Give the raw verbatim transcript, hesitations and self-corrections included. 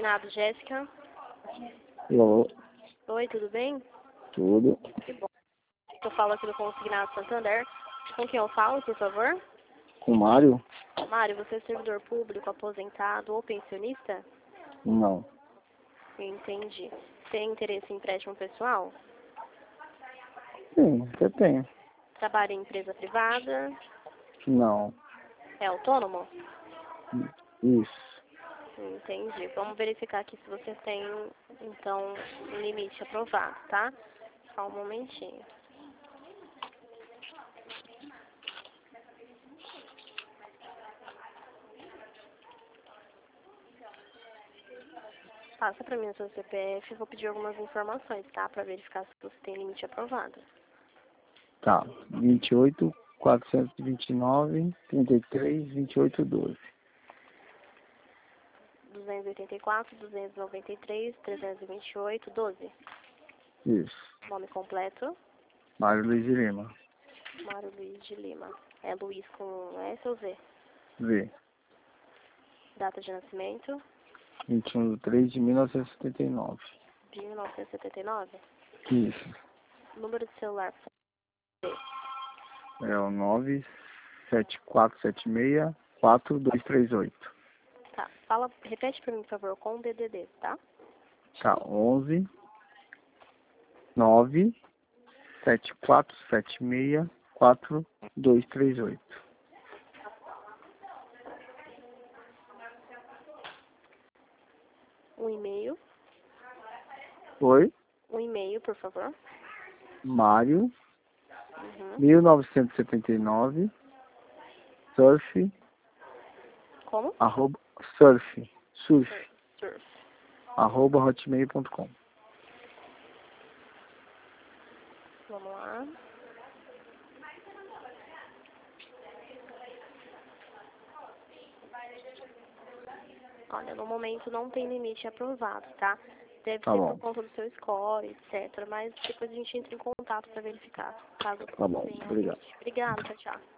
consignado, Jéssica. Alô, Oi, tudo bem? tudo. Que bom. Eu falo aqui do consignado Santander. Com quem eu falo, por favor? Com o Mário? Mário, você é servidor público, aposentado ou pensionista? Não. Entendi. Tem interesse em empréstimo pessoal? Sim, você tem. Trabalha em empresa privada? Não. É autônomo? Isso. Entendi. Vamos verificar aqui se você tem, então, um limite aprovado, tá? Só um momentinho. Passa pra mim o seu C P F, eu vou pedir algumas informações, tá? Pra verificar se você tem limite aprovado. Tá. vinte e oito, quatrocentos e vinte e nove, trinta e três, vinte e oito, doze. duzentos e oitenta e quatro, duzentos e noventa e três, trezentos e vinte e oito, doze. Isso. Nome completo? Mário Luiz de Lima. Mário Luiz de Lima. É Luiz com S ou Z? V. Data de nascimento? vinte e um de três de mil novecentos e setenta e nove. De mil novecentos e setenta e nove? Isso. Número de celular? É o nove sete quatro sete seis, quatro dois três oito. Tá. Fala, repete pra mim, por favor, com o D D D, tá? Tá. onze, nove sete quatro sete seis, quatro dois três oito. Um e-mail? Oi? Um e-mail, por favor. Mário, Uhum. mil novecentos e setenta e nove, surf, Como? arroba, surf, surf, Surf. arroba hotmail ponto com. Vamos lá. Olha, no momento não tem limite aprovado, tá? Deve Tá ser bom, por conta do seu score, etcétera. Mas depois a gente entra em contato para verificar, caso tá bom, tenha um obrigado. limite. Obrigada, tchau, tchau.